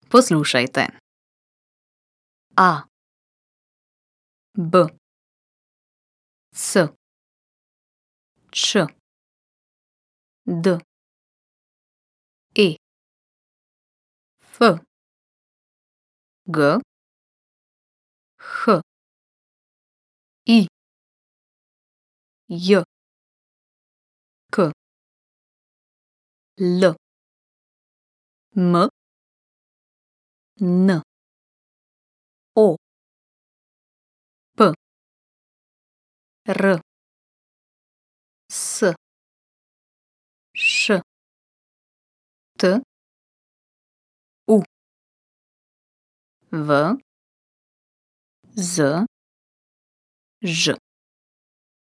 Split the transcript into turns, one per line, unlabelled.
Poslušajte. A, B, C, Č, D, E, F, G, H, I, J, K, L, M, N, O, P, R, S, Š, T, U, V, Z, Ž.